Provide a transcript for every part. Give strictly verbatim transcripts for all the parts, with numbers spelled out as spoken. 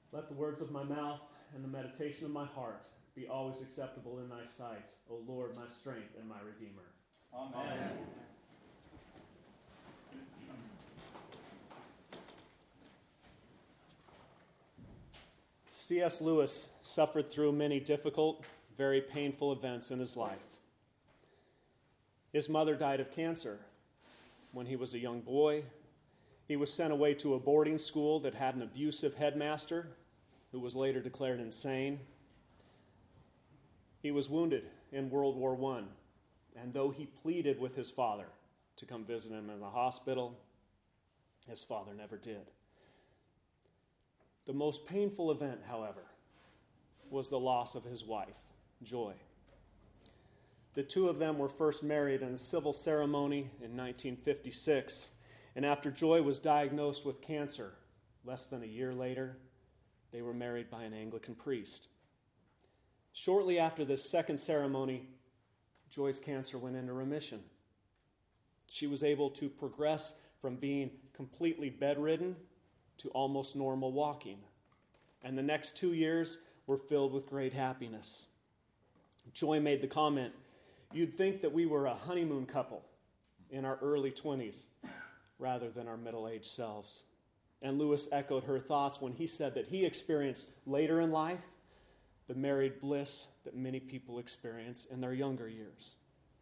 Let the words of my mouth and the meditation of my heart be always acceptable in thy sight, O Lord, my strength and my Redeemer. Amen. Amen. C S. Lewis suffered through many difficult, very painful events in his life. His mother died of cancer when he was a young boy. He was sent away to a boarding school that had an abusive headmaster who was later declared insane. He was wounded in World War One, and though he pleaded with his father to come visit him in the hospital, his father never did. The most painful event, however, was the loss of his wife, Joy. The two of them were first married in a civil ceremony in nineteen fifty-six, and after Joy was diagnosed with cancer, less than a year later, they were married by an Anglican priest. Shortly after this second ceremony, Joy's cancer went into remission. She was able to progress from being completely bedridden to almost normal walking. And the next two years were filled with great happiness. Joy made the comment, "You'd think that we were a honeymoon couple in our early twenties rather than our middle-aged selves." And Lewis echoed her thoughts when he said that he experienced later in life the married bliss that many people experience in their younger years.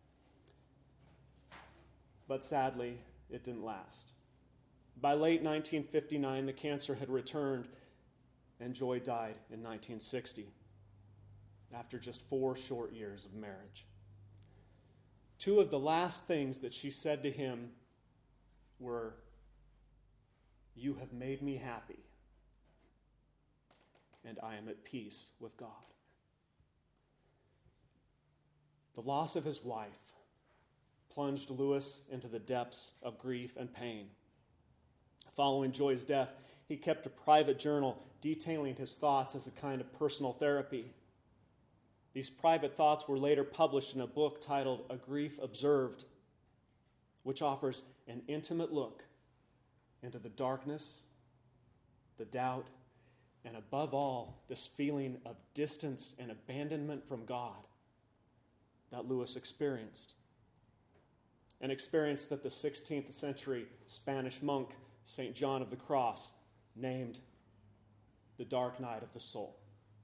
But sadly, it didn't last. By late nineteen fifty-nine, the cancer had returned, and Joy died in nineteen sixty, after just four short years of marriage. Two of the last things that she said to him were, "You have made me happy, and I am at peace with God." The loss of his wife plunged Lewis into the depths of grief and pain. Following Joy's death, he kept a private journal detailing his thoughts as a kind of personal therapy. These private thoughts were later published in a book titled A Grief Observed, which offers an intimate look into the darkness, the doubt, and above all, this feeling of distance and abandonment from God that Lewis experienced. An experience that the sixteenth century Spanish monk Saint John of the Cross named the dark night of the soul.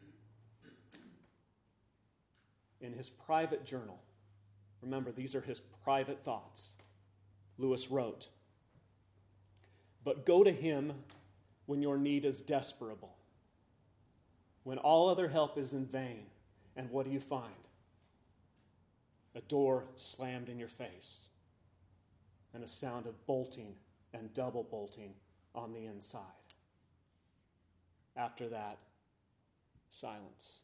In his private journal, remember, these are his private thoughts, Lewis wrote, "But go to him when your need is desperable, when all other help is in vain, and what do you find? A door slammed in your face, and a sound of bolting and double bolting on the inside. After that, silence."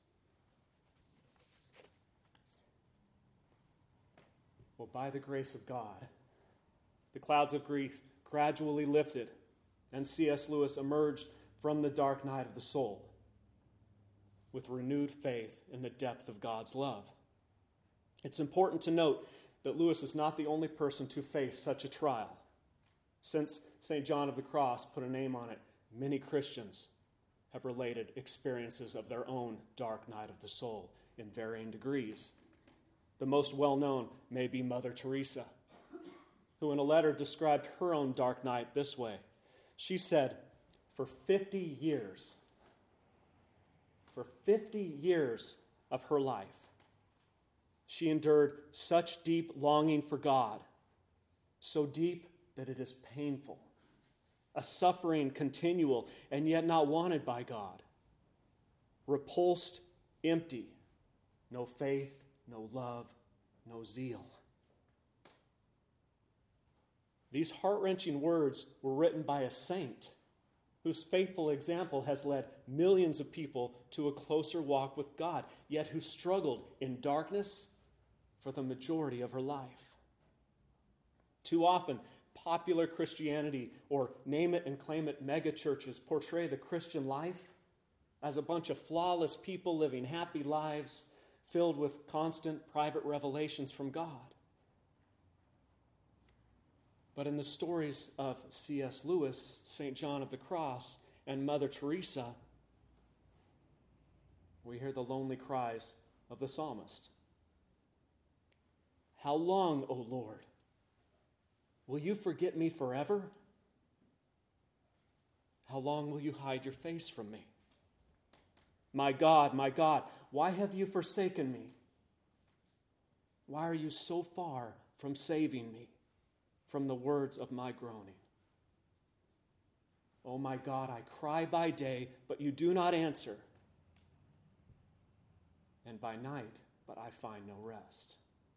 Well, by the grace of God, the clouds of grief gradually lifted, and C S. Lewis emerged from the dark night of the soul with renewed faith in the depth of God's love. It's important to note that Lewis is not the only person to face such a trial. Since Saint John of the Cross put a name on it, many Christians have related experiences of their own dark night of the soul in varying degrees. The most well-known may be Mother Teresa, who in a letter described her own dark night this way. She said, for fifty years, for fifty years of her life, she endured such deep longing for God, so deep that it is painful, a suffering continual and yet not wanted by God, repulsed, empty, no faith, no love, no zeal. These heart-wrenching words were written by a saint whose faithful example has led millions of people to a closer walk with God, yet who struggled in darkness for the majority of her life. Too often, popular Christianity, or name it and claim it megachurches, portray the Christian life as a bunch of flawless people living happy lives filled with constant private revelations from God. But in the stories of C S. Lewis, Saint John of the Cross, and Mother Teresa, We hear the lonely cries of the psalmist. How long, O Lord? Will you forget me forever? How long will you hide your face from me? My God, my God, why have you forsaken me? Why are you so far from saving me from the words of my groaning? Oh my God, I cry by day, but you do not answer, and by night, but I find no rest.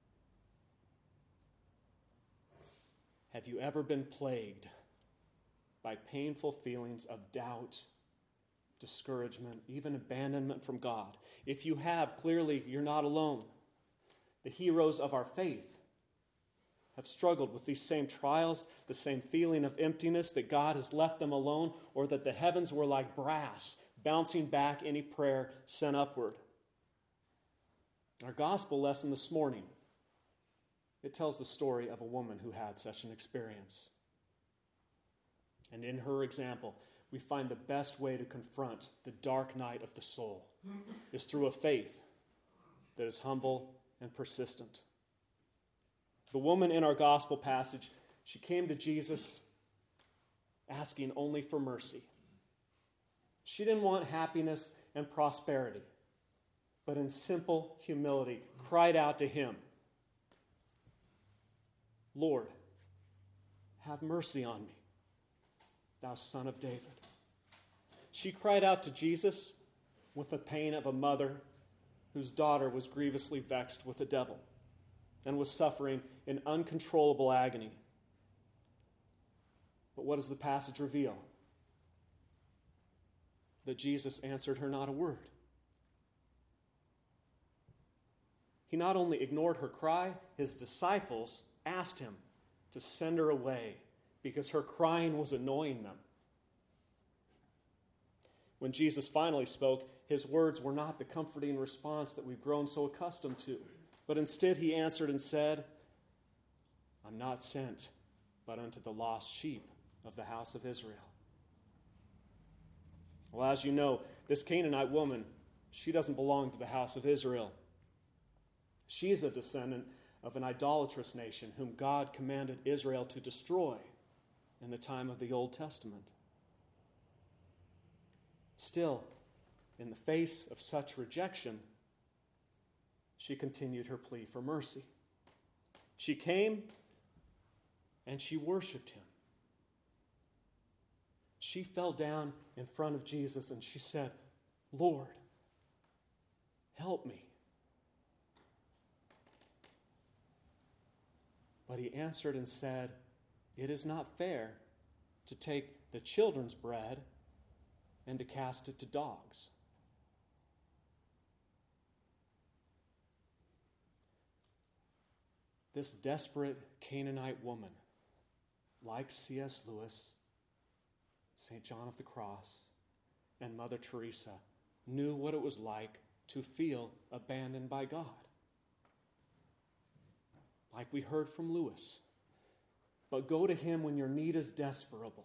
Have you ever been plagued by painful feelings of doubt, discouragement, even abandonment from God? If you have, clearly you're not alone. The heroes of our faith have struggled with these same trials, the same feeling of emptiness, that God has left them alone, or that the heavens were like brass, bouncing back any prayer sent upward. Our gospel lesson this morning, it tells the story of a woman who had such an experience. And in her example, we find the best way to confront the dark night of the soul is through a faith that is humble and persistent. The woman in our gospel passage, she came to Jesus asking only for mercy. She didn't want happiness and prosperity, but in simple humility cried out to him, Lord, have mercy on me, thou Son of David. She cried out to Jesus with the pain of a mother whose daughter was grievously vexed with the devil and was suffering in uncontrollable agony. But what does the passage reveal? That Jesus answered her not a word. He not only ignored her cry, his disciples asked him to send her away because her crying was annoying them. When Jesus finally spoke, his words were not the comforting response that we've grown so accustomed to, but instead he answered and said, I'm not sent but unto the lost sheep of the house of Israel. Well, as you know, this Canaanite woman, she doesn't belong to the house of Israel. She is a descendant of an idolatrous nation whom God commanded Israel to destroy in the time of the Old Testament. Still, in the face of such rejection, she continued her plea for mercy. She came and she worshiped him. She fell down in front of Jesus and she said, Lord, help me. But he answered and said, it is not fair to take the children's bread and to cast it to dogs. This desperate Canaanite woman, like C S Lewis, Saint John of the Cross, and Mother Teresa, knew what it was like to feel abandoned by God. Like we heard from Lewis. But go to him when your need is desperable.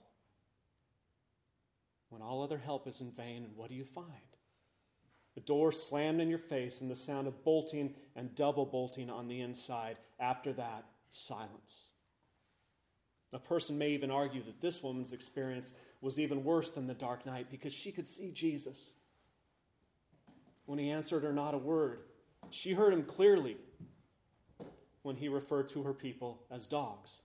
When all other help is in vain, and what do you find? The door slammed in your face and the sound of bolting and double bolting on the inside. After that, silence. A person may even argue that this woman's experience was even worse than the dark night because she could see Jesus. When he answered her not a word, she heard him clearly when he referred to her people as dogs.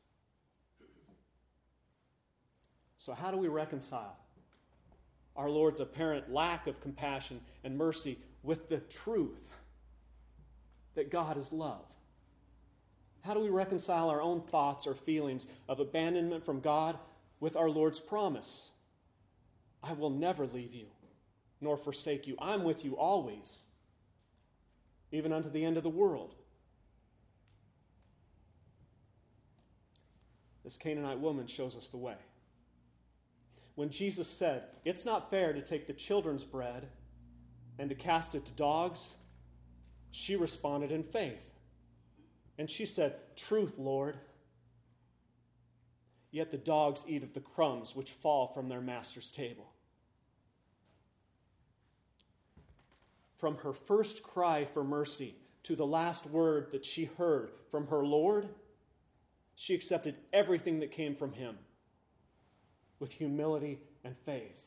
So how do we reconcile our Lord's apparent lack of compassion and mercy with the truth that God is love? How do we reconcile our own thoughts or feelings of abandonment from God with our Lord's promise? I will never leave you nor forsake you. I'm with you always, even unto the end of the world. This Canaanite woman shows us the way. When Jesus said, it's not fair to take the children's bread and to cast it to dogs, she responded in faith. And she said, truth, Lord. Yet the dogs eat of the crumbs which fall from their master's table. from her first cry for mercy to the last word that she heard from her Lord, she accepted everything that came from him with humility and faith.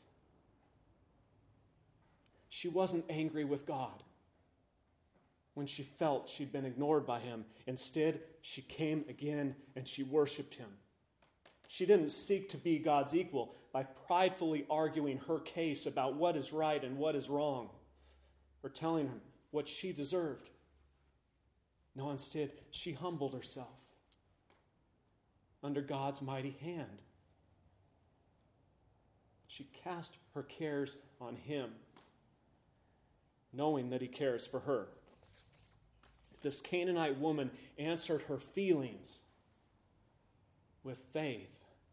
She wasn't angry with God when she felt she'd been ignored by him. Instead, she came again and she worshiped him. She didn't seek to be God's equal by pridefully arguing her case about what is right and what is wrong, or telling him what she deserved. No, instead, she humbled herself under God's mighty hand. She cast her cares on him, knowing that he cares for her. This Canaanite woman answered her feelings with faith.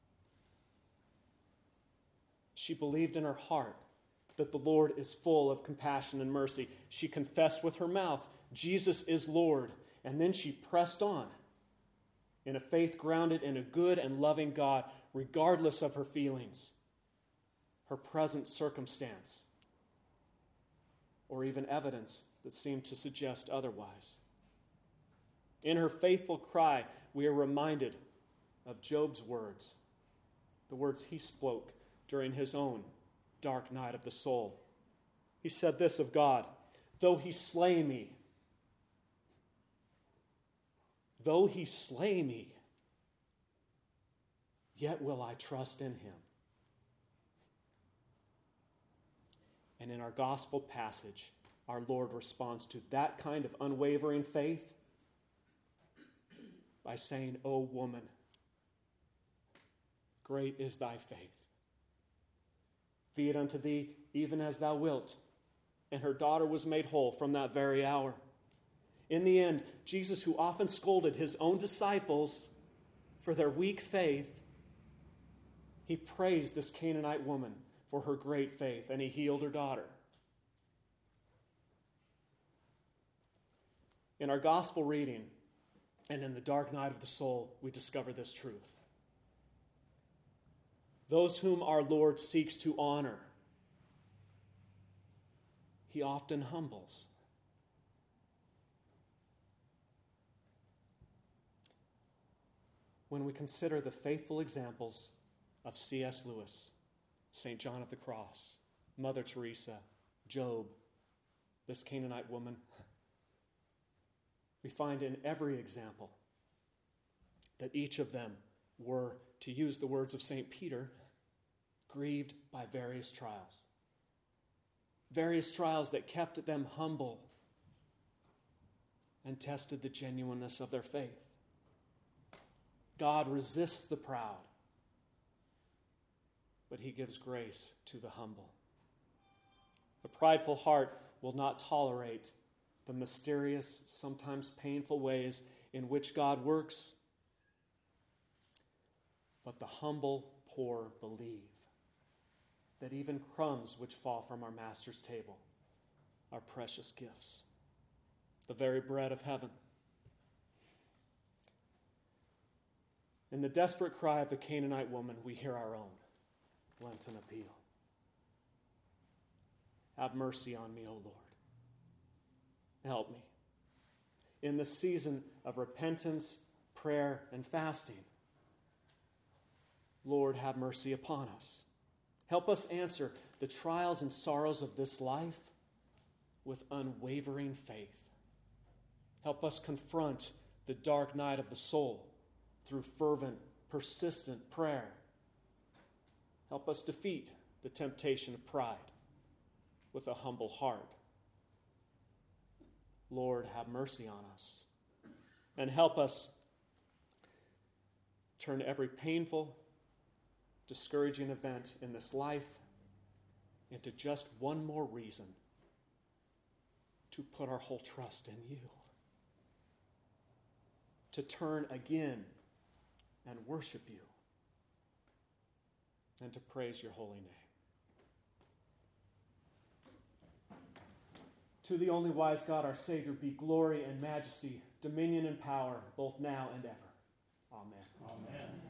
She believed in her heart that the Lord is full of compassion and mercy. She confessed with her mouth, Jesus is Lord. And then she pressed on in a faith grounded in a good and loving God, regardless of her feelings, her present circumstance, or even evidence that seemed to suggest otherwise. In her faithful cry, we are reminded of Job's words, the words he spoke during his own dark night of the soul. He said this of God, though he slay me, though he slay me, yet will I trust in him. And in our gospel passage, our Lord responds to that kind of unwavering faith by saying, O woman, great is thy faith. Be it unto thee even as thou wilt. And her daughter was made whole from that very hour. In the end, Jesus, who often scolded his own disciples for their weak faith, he praised this Canaanite woman for her great faith, and he healed her daughter. In our gospel reading and in the dark night of the soul, we discover this truth. Those whom our Lord seeks to honor, he often humbles. When we consider the faithful examples of C S Lewis, Saint John of the Cross, Mother Teresa, Job, this Canaanite woman, we find in every example that each of them were, to use the words of Saint Peter, grieved by various trials. Various trials that kept them humble and tested the genuineness of their faith. God resists the proud, but he gives grace to the humble. A prideful heart will not tolerate the mysterious, sometimes painful ways in which God works, but the humble poor believe that even crumbs which fall from our Master's table are precious gifts, the very bread of heaven. In the desperate cry of the Canaanite woman, we hear our own Lenten appeal. Have mercy on me, O Lord. Help me. In the season of repentance, prayer, and fasting, Lord, have mercy upon us. Help us answer the trials and sorrows of this life with unwavering faith. Help us confront the dark night of the soul through fervent, persistent prayer. Help us defeat the temptation of pride with a humble heart. Lord, have mercy on us, and help us turn every painful, discouraging event in this life into just one more reason to put our whole trust in you, to turn again and worship you, and to praise your holy name. To the only wise God, our Savior, be glory and majesty, dominion and power, both now and ever. Amen. Amen.